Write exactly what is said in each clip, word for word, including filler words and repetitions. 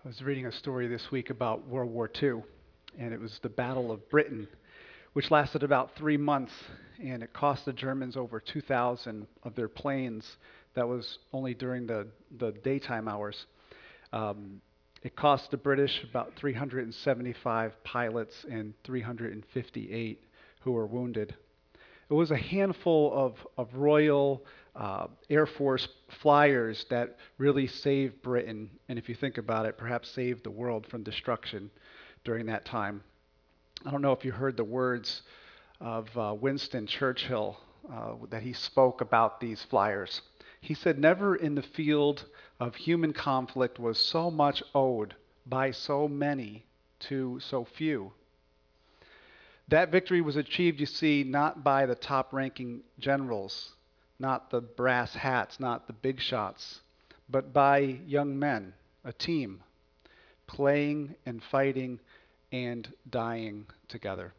I was reading a story this week about World War Two, and it was the Battle of Britain, which lasted about three months, and it cost the Germans over two thousand of their planes. That was only during the, the daytime hours. Um, it cost the British about three hundred seventy-five pilots and three hundred fifty-eight who were wounded. It was a handful of, of Royal uh, Air Force flyers that really saved Britain, and if you think about it, perhaps saved the world from destruction during that time. I don't know if you heard the words of uh, Winston Churchill uh, that he spoke about these flyers. He said, "Never in the field of human conflict was so much owed by so many to so few." That victory was achieved, you see, not by the top ranking generals, not the brass hats, not the big shots, but by young men, a team, playing and fighting and dying together.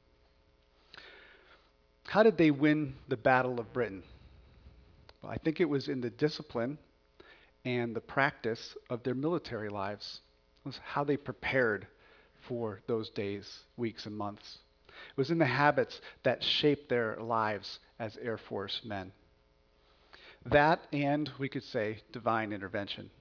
How did they win the Battle of Britain? Well, I think it was in the discipline and the practice of their military lives. It was how they prepared for those days, weeks, and months. It was in the habits that shaped their lives as Air Force men. That and, we could say, divine intervention.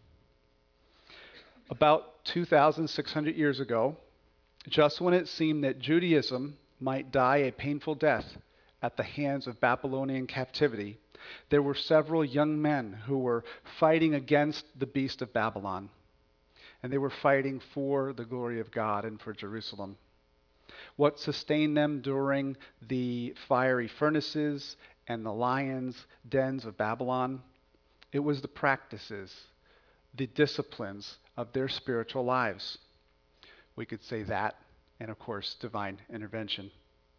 About two thousand six hundred years ago, just when it seemed that Judaism might die a painful death at the hands of Babylonian captivity, there were several young men who were fighting against the beast of Babylon. And they were fighting for the glory of God and for Jerusalem. What sustained them during the fiery furnaces and the lions' dens of Babylon? It was the practices, the disciplines of their spiritual lives. We could say that, and of course, divine intervention.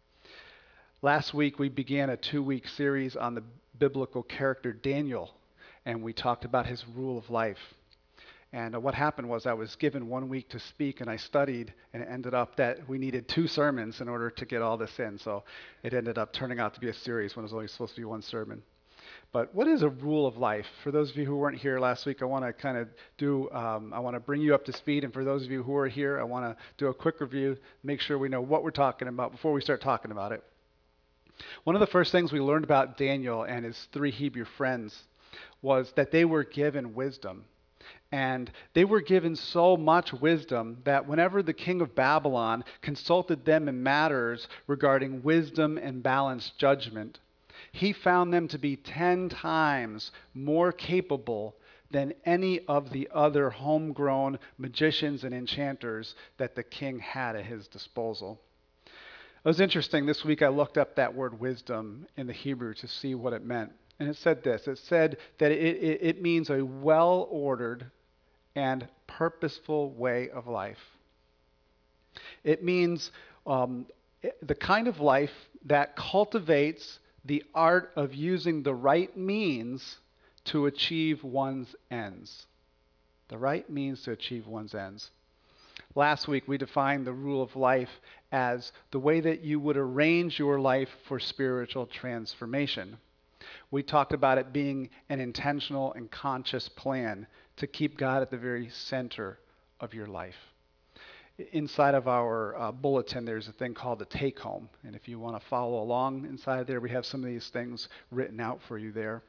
Last week, we began a two-week series on the biblical character Daniel, and we talked about his rule of life. And uh, what happened was I was given one week to speak, and I studied, and it ended up that we needed two sermons in order to get all this in. So it ended up turning out to be a series when it was only supposed to be one sermon. But what is a rule of life? For those of you who weren't here last week, I want to kind of do, um, I want to bring you up to speed. And for those of you who are here, I want to do a quick review, make sure we know what we're talking about before we start talking about it. One of the first things we learned about Daniel and his three Hebrew friends was that they were given wisdom. And they were given so much wisdom that whenever the king of Babylon consulted them in matters regarding wisdom and balanced judgment, he found them to be ten times more capable than any of the other homegrown magicians and enchanters that the king had at his disposal. It was interesting. This week I looked up that word wisdom in the Hebrew to see what it meant. And it said this. It said that it, it, it means a well-ordered and purposeful way of life. It means um, the kind of life that cultivates the art of using the right means to achieve one's ends. The right means to achieve one's ends. Last week, we defined the rule of life as the way that you would arrange your life for spiritual transformation. We talked about it being an intentional and conscious plan to keep God at the very center of your life. Inside of our uh, bulletin, there's a thing called the take home. And if you want to follow along inside there, we have some of these things written out for you there.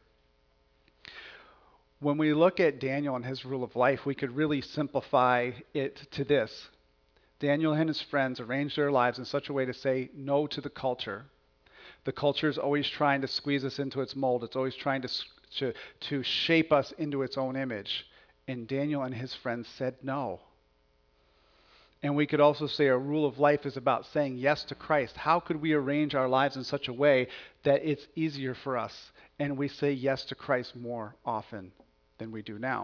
When we look at Daniel and his rule of life, we could really simplify it to this. Daniel and his friends arranged their lives in such a way to say no to the culture. The culture is always trying to squeeze us into its mold. It's always trying to, to, to shape us into its own image. And Daniel and his friends said no. And we could also say a rule of life is about saying yes to Christ. How could we arrange our lives in such a way that it's easier for us and we say yes to Christ more often than we do now?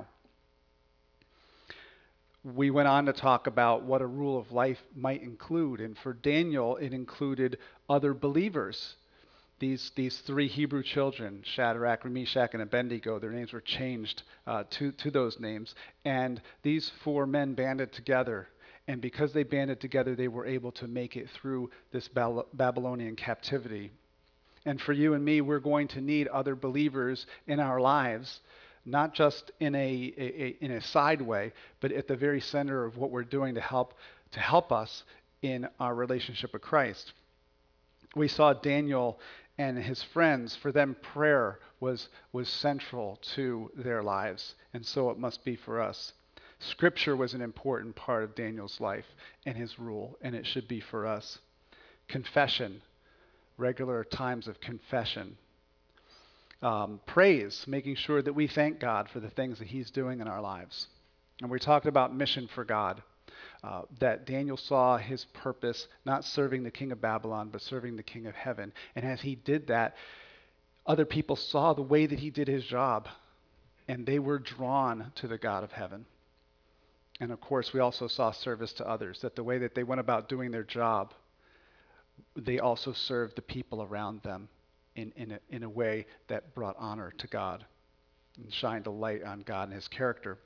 We went on to talk about what a rule of life might include. And for Daniel, it included other believers. These, these three Hebrew children, Shadrach, Meshach, and Abednego, their names were changed uh, to, to those names. And these four men banded together. And because they banded together, they were able to make it through this Babylonian captivity. And for you and me, we're going to need other believers in our lives, not just in a, a, a in a side way, but at the very center of what we're doing to help to help us in our relationship with Christ. We saw Daniel and his friends, for them prayer was was central to their lives, and so it must be for us. Scripture was an important part of Daniel's life and his rule, and it should be for us. Confession, regular times of confession. Um, praise, making sure that we thank God for the things that he's doing in our lives. And we talked about mission for God, uh, that Daniel saw his purpose not serving the king of Babylon, but serving the king of heaven. And as he did that, other people saw the way that he did his job, and they were drawn to the God of heaven. And of course, we also saw service to others, that the way that they went about doing their job, they also served the people around them in, in, a, in a way that brought honor to God and shined a light on God and his character.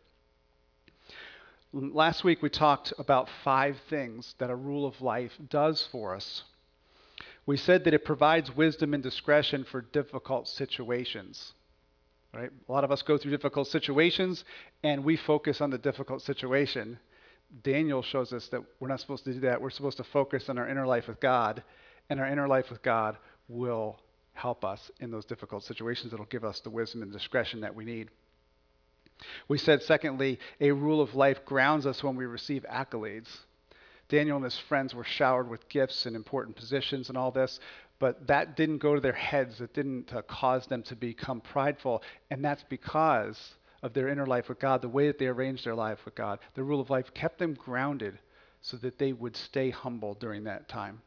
Last week we talked about five things that a rule of life does for us. We said that it provides wisdom and discretion for difficult situations. Right? A lot of us go through difficult situations and we focus on the difficult situation. Daniel shows us that we're not supposed to do that. We're supposed to focus on our inner life with God, and our inner life with God will help us in those difficult situations. It'll give us the wisdom and discretion that we need. We said, secondly, a rule of life grounds us when we receive accolades. Daniel and his friends were showered with gifts and important positions and all this, but that didn't go to their heads. It didn't uh, cause them to become prideful, and that's because of their inner life with God, the way that they arranged their life with God. The rule of life kept them grounded so that they would stay humble during that time.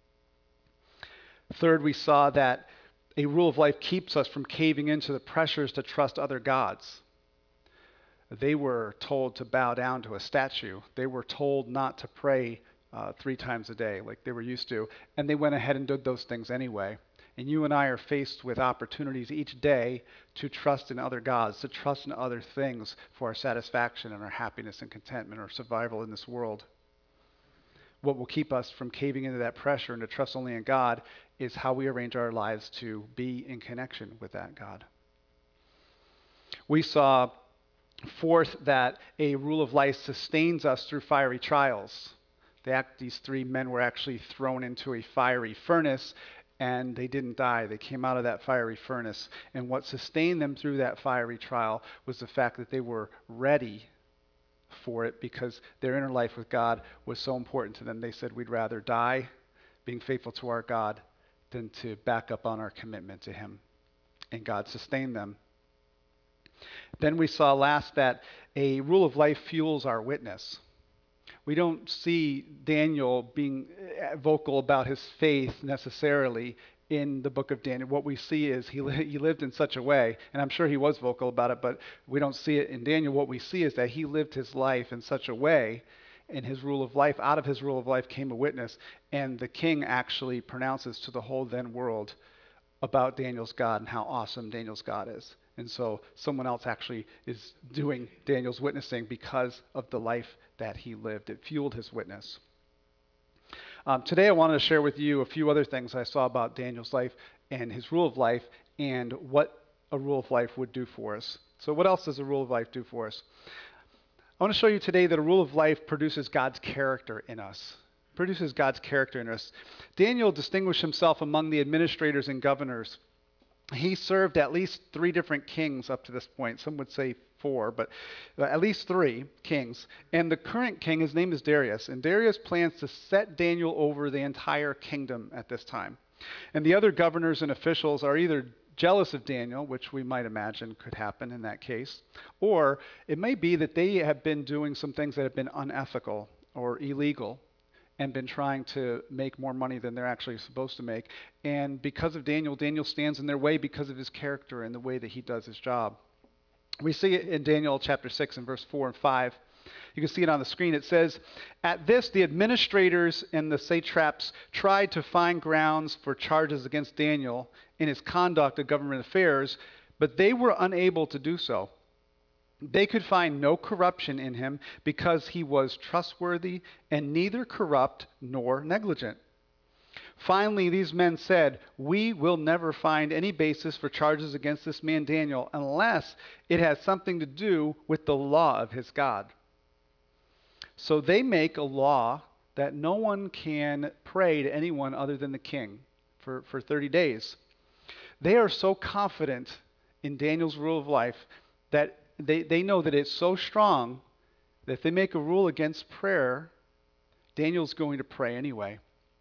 Third, we saw that a rule of life keeps us from caving into the pressures to trust other gods. They were told to bow down to a statue. They were told not to pray uh, three times a day like they were used to, and they went ahead and did those things anyway. And you and I are faced with opportunities each day to trust in other gods, to trust in other things for our satisfaction and our happiness and contentment or survival in this world. What will keep us from caving into that pressure and to trust only in God is how we arrange our lives to be in connection with that God. We saw, fourth, that a rule of life sustains us through fiery trials. They act, these three men were actually thrown into a fiery furnace, and they didn't die. They came out of that fiery furnace. And what sustained them through that fiery trial was the fact that they were ready for it because their inner life with God was so important to them. They said, we'd rather die being faithful to our God than to back up on our commitment to him. And God sustained them. Then we saw last that a rule of life fuels our witness. We don't see Daniel being vocal about his faith necessarily in the book of Daniel. What we see is he, li- he lived in such a way, and I'm sure he was vocal about it, but we don't see it in Daniel. What we see is that he lived his life in such a way, in his rule of life, out of his rule of life came a witness, and the king actually pronounces to the whole then world about Daniel's God and how awesome Daniel's God is. And so someone else actually is doing Daniel's witnessing because of the life that he lived. It fueled his witness. Um, today I wanted to share with you a few other things I saw about Daniel's life and his rule of life and what a rule of life would do for us. So what else does a rule of life do for us? I want to show you today that a rule of life produces God's character in us. Produces God's character in us. Daniel distinguished himself among the administrators and governors. He served at least three different kings up to this point. Some would say four, but at least three kings. And the current king, his name is Darius. And Darius plans to set Daniel over the entire kingdom at this time. And the other governors and officials are either jealous of Daniel, which we might imagine could happen in that case, or it may be that they have been doing some things that have been unethical or illegal and been trying to make more money than they're actually supposed to make. And because of Daniel, Daniel stands in their way because of his character and the way that he does his job. We see it in Daniel chapter six and verse four and five. You can see it on the screen. It says, "At this, the administrators and the satraps tried to find grounds for charges against Daniel in his conduct of government affairs, but they were unable to do so. They could find no corruption in him because he was trustworthy and neither corrupt nor negligent. Finally, these men said, "We will never find any basis for charges against this man Daniel unless it has something to do with the law of his God." So they make a law that no one can pray to anyone other than the king for, for thirty days. They are so confident in Daniel's rule of life that they, they know that it's so strong that if they make a rule against prayer, Daniel's going to pray anyway.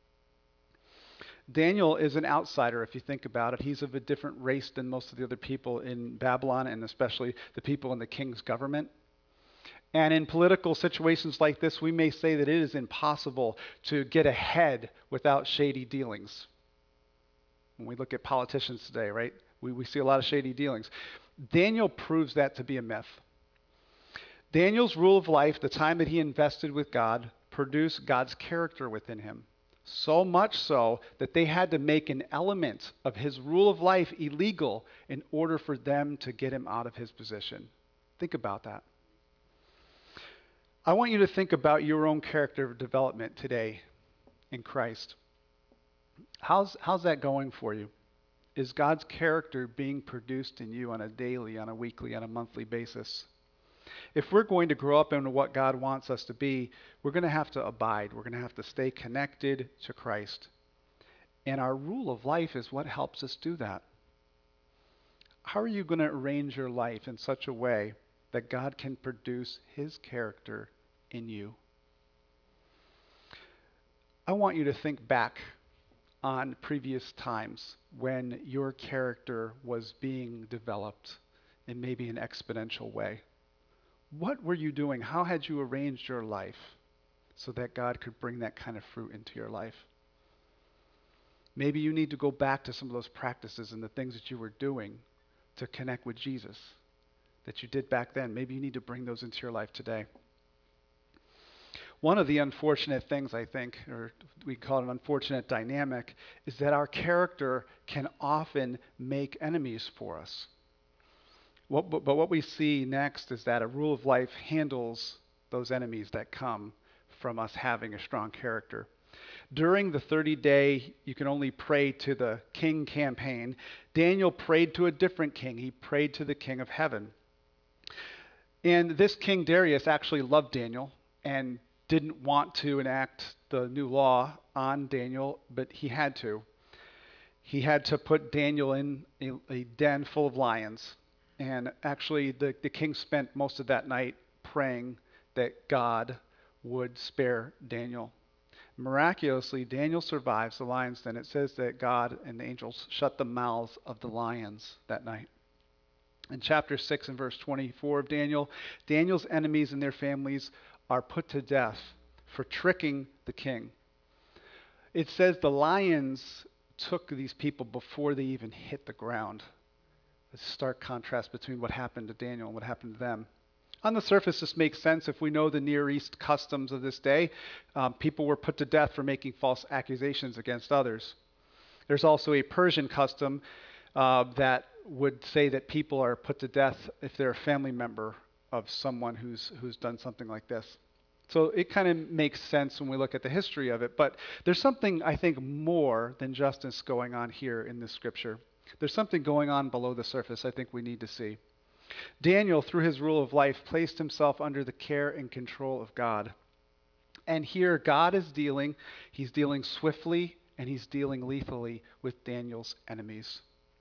Daniel is an outsider, if you think about it. He's of a different race than most of the other people in Babylon, and especially the people in the king's government. And in political situations like this, we may say that it is impossible to get ahead without shady dealings. When we look at politicians today, right, we, we see a lot of shady dealings. Daniel proves that to be a myth. Daniel's rule of life, the time that he invested with God, produced God's character within him. So much so that they had to make an element of his rule of life illegal in order for them to get him out of his position. Think about that. I want you to think about your own character development today in Christ. How's, how's that going for you? Is God's character being produced in you on a daily, on a weekly, on a monthly basis? If we're going to grow up into what God wants us to be, we're going to have to abide. We're going to have to stay connected to Christ. And our rule of life is what helps us do that. How are you going to arrange your life in such a way that God can produce his character in you? I want you to think back on previous times when your character was being developed in maybe an exponential way. What were you doing? How had you arranged your life so that God could bring that kind of fruit into your life? Maybe you need to go back to some of those practices and the things that you were doing to connect with Jesus that you did back then. Maybe you need to bring those into your life today. One of the unfortunate things, I think, or we call it an unfortunate dynamic, is that our character can often make enemies for us. What, but, but what we see next is that a rule of life handles those enemies that come from us having a strong character. During the thirty-day, you can only pray to the king campaign, Daniel prayed to a different king. He prayed to the king of heaven. And this King Darius actually loved Daniel and didn't want to enact the new law on Daniel, but he had to. He had to put Daniel in a, a den full of lions. And actually, the, the king spent most of that night praying that God would spare Daniel. Miraculously, Daniel survives the lion's den. It says that God and the angels shut the mouths of the lions that night. In chapter six and verse twenty-four of Daniel, Daniel's enemies and their families are put to death for tricking the king. It says the lions took these people before they even hit the ground. A stark contrast between what happened to Daniel and what happened to them. On the surface, this makes sense if we know the Near East customs of this day. Um, people were put to death for making false accusations against others. There's also a Persian custom uh, that would say that people are put to death if they're a family member of someone who's who's done something like this. So it kind of makes sense when we look at the history of it. But there's something, I think, more than justice going on here in this scripture. There's something going on below the surface I think we need to see. Daniel, through his rule of life, placed himself under the care and control of God. And here God is dealing, he's dealing swiftly and he's dealing lethally with Daniel's enemies.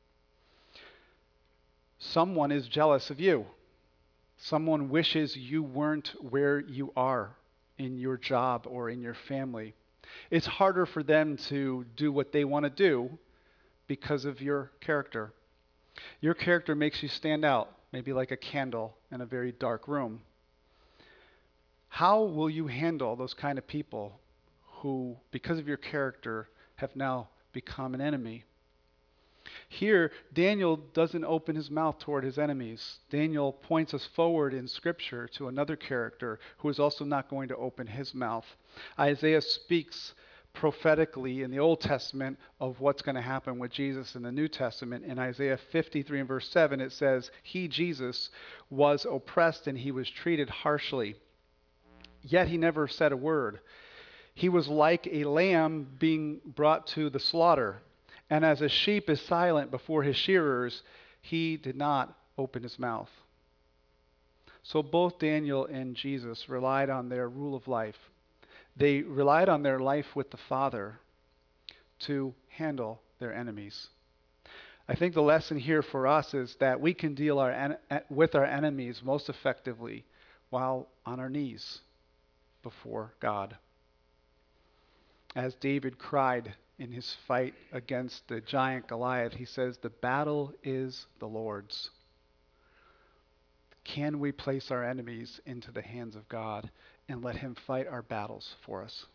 Someone is jealous of you. Someone wishes you weren't where you are in your job or in your family. It's harder for them to do what they want to do because of your character. Your character makes you stand out, maybe like a candle in a very dark room. How will you handle those kind of people who, because of your character, have now become an enemy? Here, Daniel doesn't open his mouth toward his enemies. Daniel points us forward in Scripture to another character who is also not going to open his mouth. Isaiah speaks prophetically in the Old Testament of what's going to happen with Jesus in the New Testament. In Isaiah fifty-three and verse seven, it says, "He, Jesus, was oppressed and he was treated harshly, yet he never said a word. He was like a lamb being brought to the slaughter. And as a sheep is silent before his shearers, he did not open his mouth. So both Daniel and Jesus relied on their rule of life. They relied on their life with the Father to handle their enemies. I think the lesson here for us is that we can deal our en- with our enemies most effectively while on our knees before God. As David cried in his fight against the giant Goliath, he says, "The battle is the Lord's." Can we place our enemies into the hands of God and let him fight our battles for us?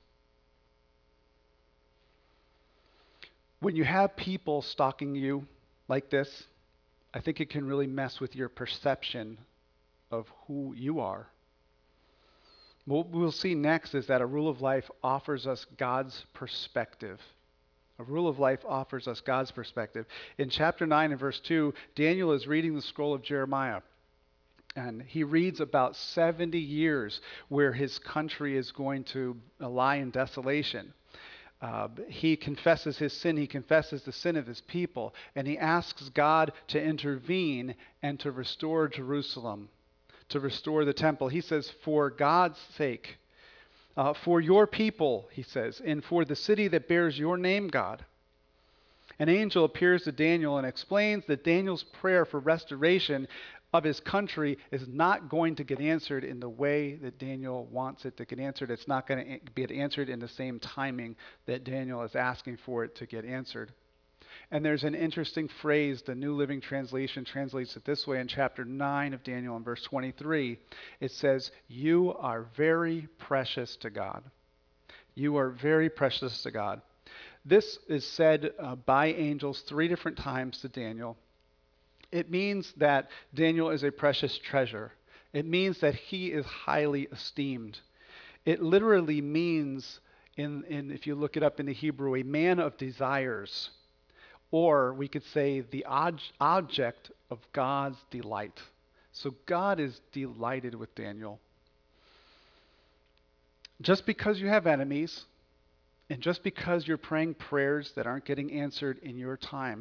When you have people stalking you like this, I think it can really mess with your perception of who you are. What we'll see next is that a rule of life offers us God's perspective. A rule of life offers us God's perspective. In chapter nine and verse two, Daniel is reading the scroll of Jeremiah. And he reads about seventy years where his country is going to lie in desolation. Uh, he confesses his sin. He confesses the sin of his people. And he asks God to intervene and to restore Jerusalem, to restore the temple. He says, for God's sake, uh, for your people, he says, and for the city that bears your name, God. An angel appears to Daniel and explains that Daniel's prayer for restoration of his country is not going to get answered in the way that Daniel wants it to get answered. It's not going to get answered in the same timing that Daniel is asking for it to get answered. And there's an interesting phrase, the New Living Translation translates it this way in chapter nine of Daniel in verse twenty-three. It says, "You are very precious to God." You are very precious to God. This is said uh, by angels three different times to Daniel. It means that Daniel is a precious treasure. It means that he is highly esteemed. It literally means, in, in if you look it up in the Hebrew, a man of desires. Or we could say the ob- object of God's delight. So God is delighted with Daniel. Just because you have enemies, and just because you're praying prayers that aren't getting answered in your time,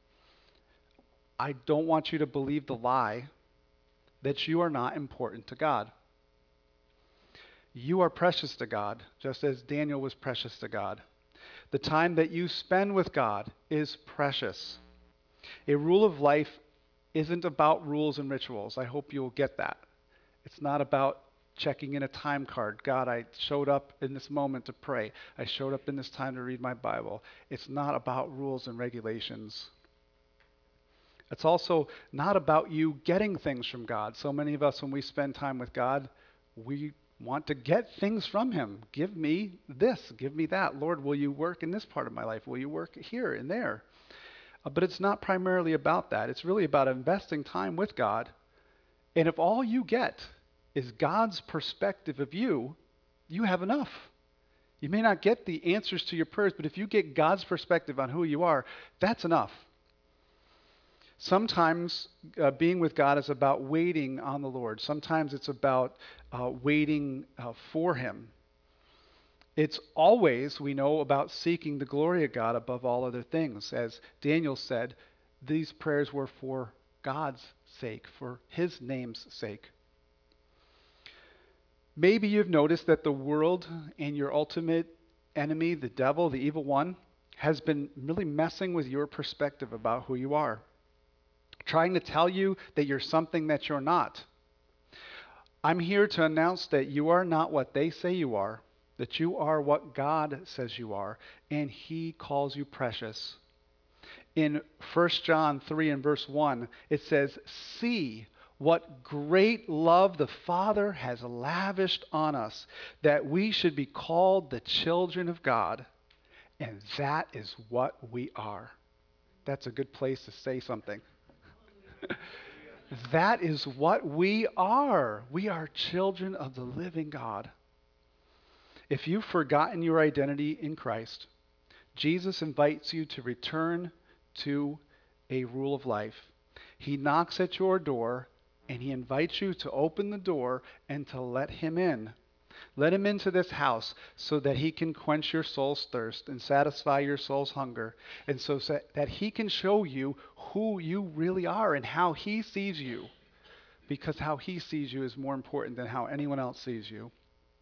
I don't want you to believe the lie that you are not important to God. You are precious to God, just as Daniel was precious to God. The time that you spend with God is precious. A rule of life isn't about rules and rituals. I hope you'll get that. It's not about checking in a time card. God, I showed up in this moment to pray. I showed up in this time to read my Bible. It's not about rules and regulations. It's also not about you getting things from God. So many of us, when we spend time with God, we want to get things from him. Give me this, give me that. Lord, will you work in this part of my life? Will you work here and there? Uh, but it's not primarily about that. It's really about investing time with God. And if all you get is God's perspective of you, you have enough. You may not get the answers to your prayers, but if you get God's perspective on who you are, that's enough. Sometimes uh, being with God is about waiting on the Lord. Sometimes it's about uh, waiting uh, for him. It's always, we know, about seeking the glory of God above all other things. As Daniel said, these prayers were for God's sake, for his name's sake. Maybe you've noticed that the world and your ultimate enemy, the devil, the evil one, has been really messing with your perspective about who you are, trying to tell you that you're something that you're not. I'm here to announce that you are not what they say you are, that you are what God says you are, and he calls you precious. In First John three and verse one, it says, "See what great love the Father has lavished on us, that we should be called the children of God." And that is what we are. That's a good place to say something. That is what we are. We are children of the living God. If you've forgotten your identity in Christ, Jesus invites you to return to a rule of life. He knocks at your door and he invites you to open the door and to let him in. Let him into this house so that he can quench your soul's thirst and satisfy your soul's hunger, and so sa- that he can show you who you really are and how he sees you, because how he sees you is more important than how anyone else sees you.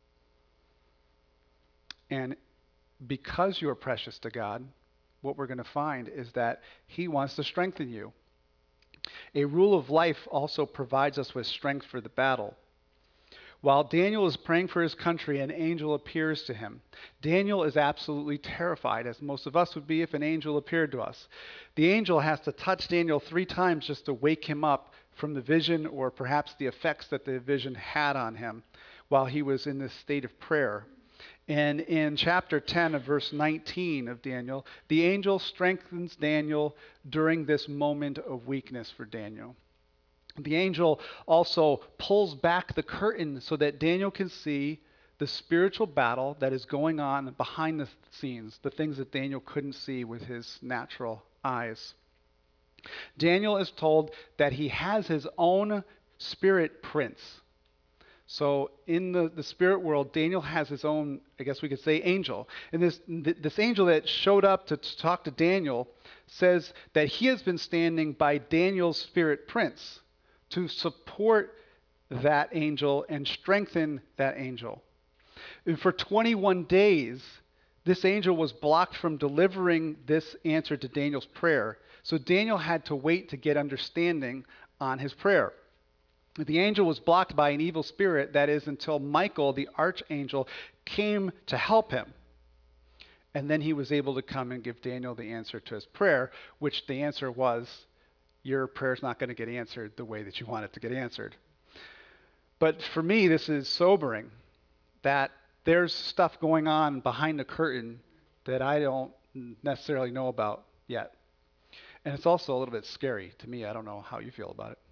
And because you are precious to God, what we're going to find is that he wants to strengthen you. A rule of life also provides us with strength for the battle. While Daniel is praying for his country, an angel appears to him. Daniel is absolutely terrified, as most of us would be if an angel appeared to us. The angel has to touch Daniel three times just to wake him up from the vision, or perhaps the effects that the vision had on him while he was in this state of prayer. And in chapter ten of verse nineteen of Daniel, the angel strengthens Daniel during this moment of weakness for Daniel. The angel also pulls back the curtain so that Daniel can see the spiritual battle that is going on behind the scenes, the things that Daniel couldn't see with his natural eyes. Daniel is told that he has his own spirit prince. So in the, the spirit world, Daniel has his own, I guess we could say, angel. And this, th- this angel that showed up to, to talk to Daniel says that he has been standing by Daniel's spirit prince to support that angel and strengthen that angel. And for twenty-one days, this angel was blocked from delivering this answer to Daniel's prayer. So Daniel had to wait to get understanding on his prayer. The angel was blocked by an evil spirit, that is, until Michael, the archangel, came to help him. And then he was able to come and give Daniel the answer to his prayer, which the answer was, your prayer's not going to get answered the way that you want it to get answered. But for me, this is sobering, that there's stuff going on behind the curtain that I don't necessarily know about yet. And it's also a little bit scary to me. I don't know how you feel about it.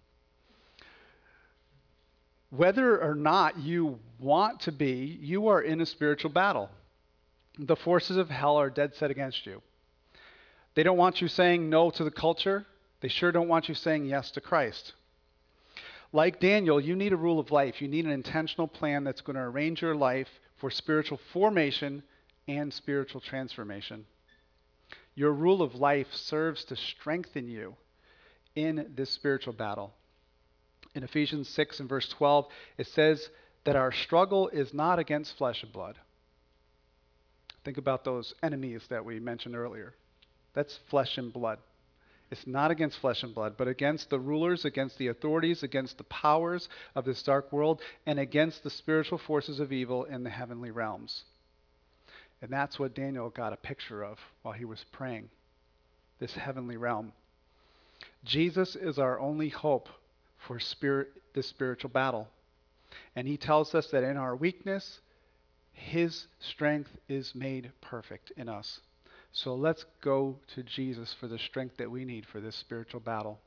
Whether or not you want to be, you are in a spiritual battle. The forces of hell are dead set against you. They don't want you saying no to the culture. They sure don't want you saying yes to Christ. Like Daniel, you need a rule of life. You need an intentional plan that's going to arrange your life for spiritual formation and spiritual transformation. Your rule of life serves to strengthen you in this spiritual battle. In Ephesians six and verse twelve, it says that our struggle is not against flesh and blood. Think about those enemies that we mentioned earlier. That's flesh and blood. It's not against flesh and blood, but against the rulers, against the authorities, against the powers of this dark world, and against the spiritual forces of evil in the heavenly realms. And that's what Daniel got a picture of while he was praying, this heavenly realm. Jesus is our only hope for spirit, this spiritual battle. And he tells us that in our weakness, his strength is made perfect in us. So let's go to Jesus for the strength that we need for this spiritual battle.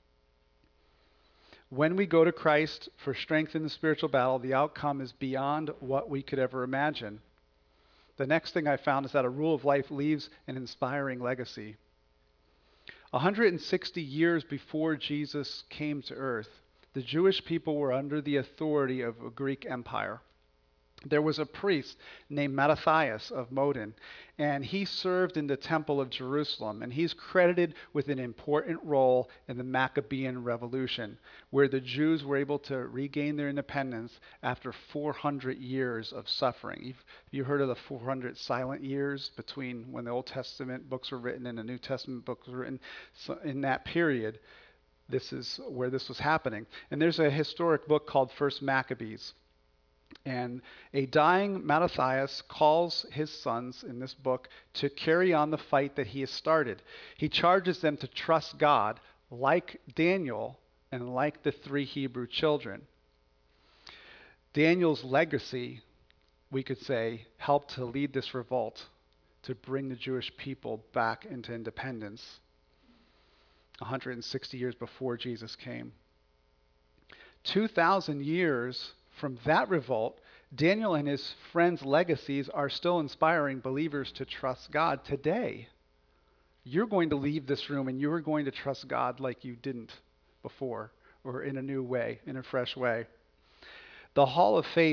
When we go to Christ for strength in the spiritual battle, the outcome is beyond what we could ever imagine. The next thing I found is that a rule of life leaves an inspiring legacy. one hundred sixty years before Jesus came to earth, the Jewish people were under the authority of a Greek empire. There was a priest named Mattathias of Modin, and he served in the temple of Jerusalem, and he's credited with an important role in the Maccabean Revolution, where the Jews were able to regain their independence after four hundred years of suffering. You've, you heard of the four hundred silent years between when the Old Testament books were written and the New Testament books were written? So in that period, this is where this was happening. And there's a historic book called First Maccabees. And a dying Mattathias calls his sons in this book to carry on the fight that he has started. He charges them to trust God like Daniel and like the three Hebrew children. Daniel's legacy, we could say, helped to lead this revolt to bring the Jewish people back into independence one hundred sixty years before Jesus came. two thousand years from that revolt, Daniel and his friends' legacies are still inspiring believers to trust God today. You're going to leave this room and you're going to trust God like you didn't before, or in a new way, in a fresh way. The Hall of Faith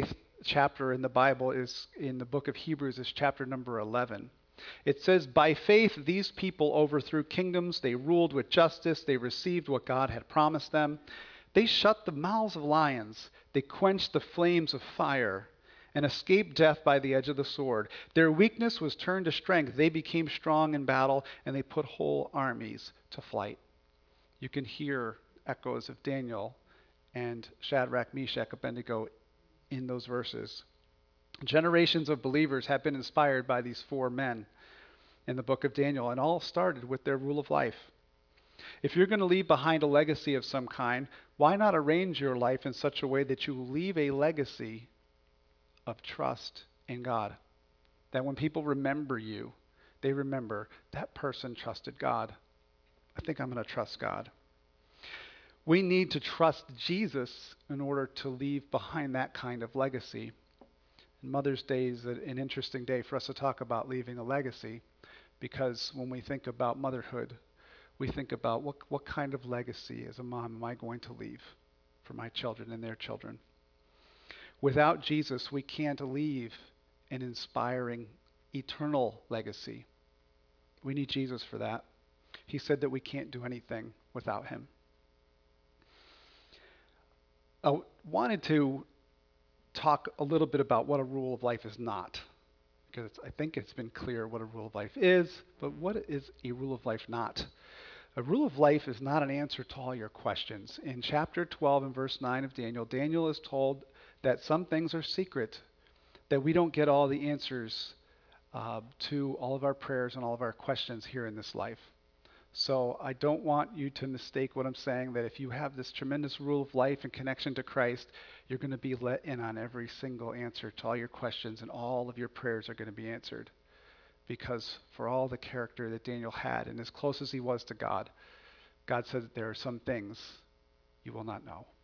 chapter in the Bible is in the book of Hebrews, is chapter number eleven. It says, by faith, these people overthrew kingdoms. They ruled with justice. They received what God had promised them. They shut the mouths of lions. They quenched the flames of fire and escaped death by the edge of the sword. Their weakness was turned to strength. They became strong in battle, and they put whole armies to flight. You can hear echoes of Daniel and Shadrach, Meshach, Abednego in those verses. Generations of believers have been inspired by these four men in the book of Daniel, and all started with their rule of life. If you're going to leave behind a legacy of some kind, why not arrange your life in such a way that you leave a legacy of trust in God? That when people remember you, they remember that person trusted God. I think I'm going to trust God. We need to trust Jesus in order to leave behind that kind of legacy. And Mother's Day is an interesting day for us to talk about leaving a legacy, because when we think about motherhood, we think about what, what kind of legacy as a mom am I going to leave for my children and their children. Without Jesus, we can't leave an inspiring, eternal legacy. We need Jesus for that. He said that we can't do anything without him. I wanted to talk a little bit about what a rule of life is not, because it's, I think it's been clear what a rule of life is, but what is a rule of life not? A rule of life is not an answer to all your questions. In chapter twelve and verse nine of Daniel, Daniel is told that some things are secret, that we don't get all the answers uh, to all of our prayers and all of our questions here in this life. So I don't want you to mistake what I'm saying, that if you have this tremendous rule of life and connection to Christ, you're going to be let in on every single answer to all your questions, and all of your prayers are going to be answered. Because for all the character that Daniel had, and as close as he was to God, God said that there are some things you will not know.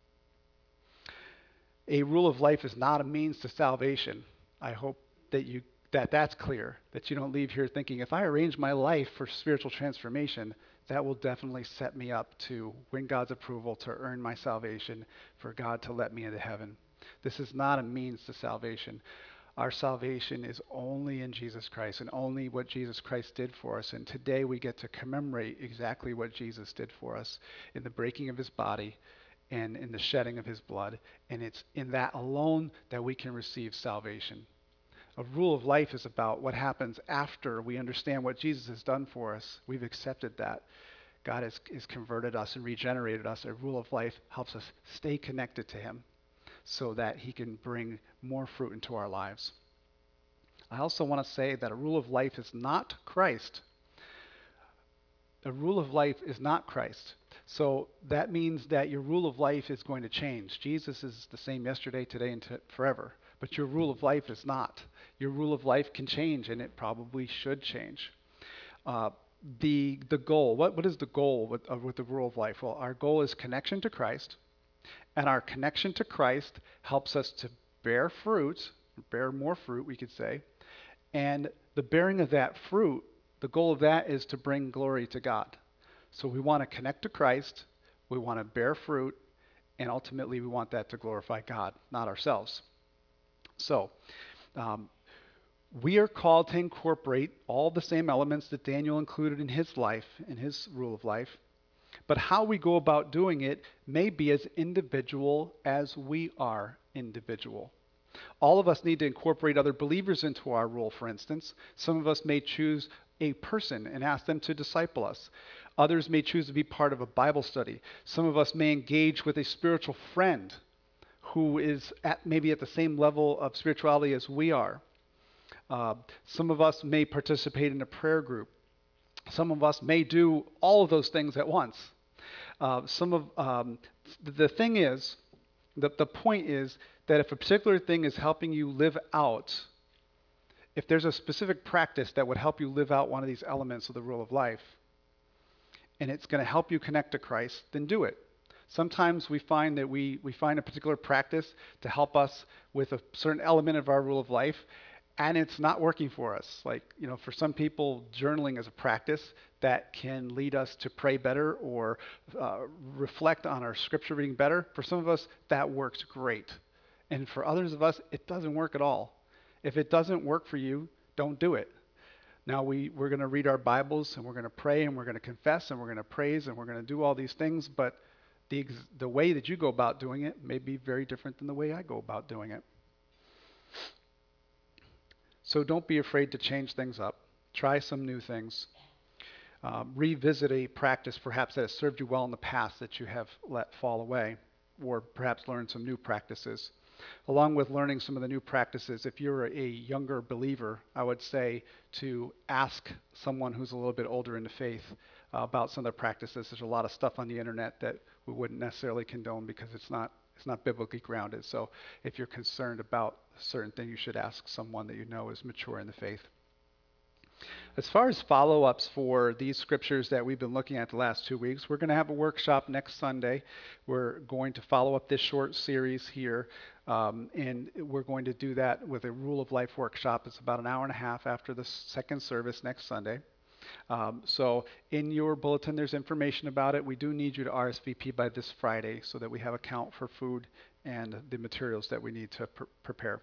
A rule of life is not a means to salvation. I hope that you that that's clear, that you don't leave here thinking, if I arrange my life for spiritual transformation, that will definitely set me up to win God's approval, to earn my salvation, for God to let me into heaven. This is not a means to salvation. Our salvation is only in Jesus Christ, and only what Jesus Christ did for us. And today we get to commemorate exactly what Jesus did for us in the breaking of his body and in the shedding of his blood. And it's in that alone that we can receive salvation. A rule of life is about what happens after we understand what Jesus has done for us. We've accepted that. God has, has converted us and regenerated us. A rule of life helps us stay connected to him so that he can bring more fruit into our lives. I also want to say that a rule of life is not Christ. A rule of life is not Christ. So that means that your rule of life is going to change. Jesus is the same yesterday, today, and t- forever. But your rule of life is not. Your rule of life can change, and it probably should change. Uh, the the goal, what, what is the goal with, uh, with the rule of life? Well, our goal is connection to Christ, and our connection to Christ helps us to bear fruit, bear more fruit, we could say, and the bearing of that fruit, the goal of that is to bring glory to God. So we want to connect to Christ, we want to bear fruit, and ultimately we want that to glorify God, not ourselves. So, um, we are called to incorporate all the same elements that Daniel included in his life, in his rule of life. But how we go about doing it may be as individual as we are individual. All of us need to incorporate other believers into our rule, for instance. Some of us may choose a person and ask them to disciple us. Others may choose to be part of a Bible study. Some of us may engage with a spiritual friend who is at maybe at the same level of spirituality as we are. Uh, some of us may participate in a prayer group. Some of us may do all of those things at once. Uh, some of um, the thing is, the, the point is that if a particular thing is helping you live out, if there's a specific practice that would help you live out one of these elements of the rule of life, and it's going to help you connect to Christ, then do it. Sometimes we find that we, we find a particular practice to help us with a certain element of our rule of life, and it's not working for us. Like, you know, for some people, journaling is a practice that can lead us to pray better or uh, reflect on our scripture reading better. For some of us, that works great. And for others of us, it doesn't work at all. If it doesn't work for you, don't do it. Now we, we're going to read our Bibles and we're going to pray and we're going to confess and we're going to praise and we're going to do all these things, but the, the way that you go about doing it may be very different than the way I go about doing it. So don't be afraid to change things up. Try some new things. Um, revisit a practice perhaps that has served you well in the past that you have let fall away, or perhaps learn some new practices. Along with learning some of the new practices, if you're a younger believer, I would say to ask someone who's a little bit older in the faith uh, about some of the practices. There's a lot of stuff on the internet that we wouldn't necessarily condone because it's not it's not biblically grounded. So if you're concerned about a certain thing, you should ask someone that you know is mature in the faith. As far as follow-ups for these scriptures that we've been looking at the last two weeks, we're going to have a workshop next Sunday. We're going to follow up this short series here, um, and we're going to do that with a Rule of Life workshop. It's about an hour and a half after the second service next Sunday. Um, so in your bulletin, there's information about it. We do need you to R S V P by this Friday so that we have a count for food and the materials that we need to pr- prepare.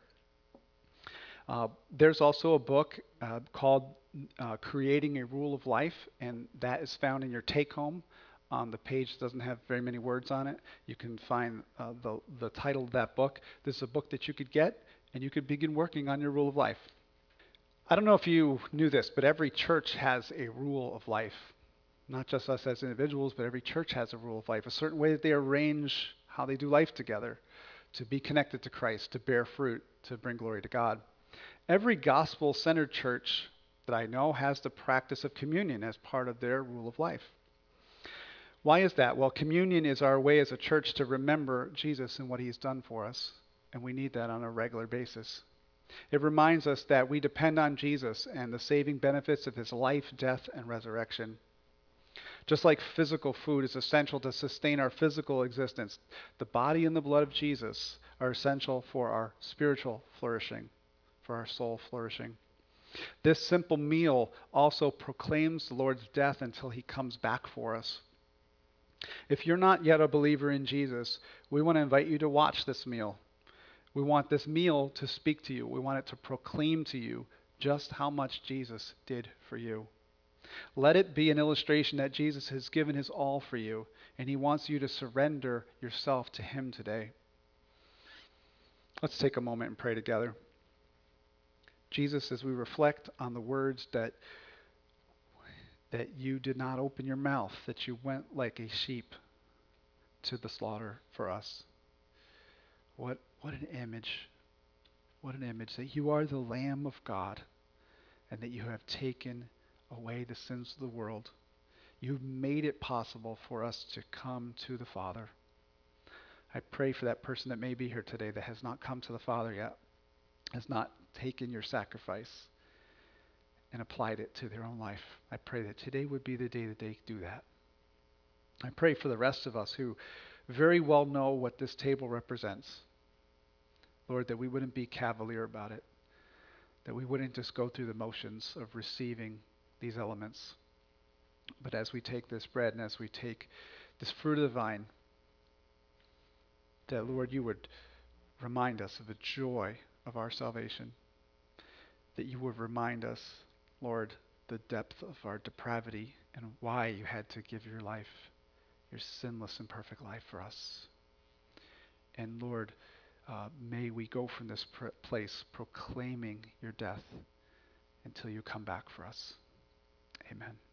Uh, there's also a book uh, called uh, Creating a Rule of Life, and that is found in your take-home. On the page doesn't have very many words on it. You can find uh, the, the title of that book. This is a book that you could get, and you could begin working on your rule of life. I don't know if you knew this, but every church has a rule of life. Not just us as individuals, but every church has a rule of life, a certain way that they arrange how they do life together, to be connected to Christ, to bear fruit, to bring glory to God. Every gospel-centered church that I know has the practice of communion as part of their rule of life. Why is that? Well, communion is our way as a church to remember Jesus and what he's done for us, and we need that on a regular basis. It reminds us that we depend on Jesus and the saving benefits of his life, death, and resurrection. Just like physical food is essential to sustain our physical existence, the body and the blood of Jesus are essential for our spiritual flourishing, for our soul flourishing. This simple meal also proclaims the Lord's death until he comes back for us. If you're not yet a believer in Jesus, we want to invite you to watch this meal. We want this meal to speak to you. We want it to proclaim to you just how much Jesus did for you. Let it be an illustration that Jesus has given his all for you, and he wants you to surrender yourself to him today. Let's take a moment and pray together. Jesus, as we reflect on the words that that you did not open your mouth, that you went like a sheep to the slaughter for us. What what an image. What an image that you are the Lamb of God and that you have taken away the sins of the world. You've made it possible for us to come to the Father. I pray for that person that may be here today that has not come to the Father yet, has not taken your sacrifice and applied it to their own life. I pray that today would be the day that they do that. I pray for the rest of us who very well know what this table represents. Lord, that we wouldn't be cavalier about it, that we wouldn't just go through the motions of receiving these elements. But as we take this bread and as we take this fruit of the vine, that, Lord, you would remind us of the joy of our salvation, that you would remind us, Lord, the depth of our depravity and why you had to give your life, your sinless and perfect life for us. And Lord, uh, may we go from this pr- place proclaiming your death until you come back for us. Amen.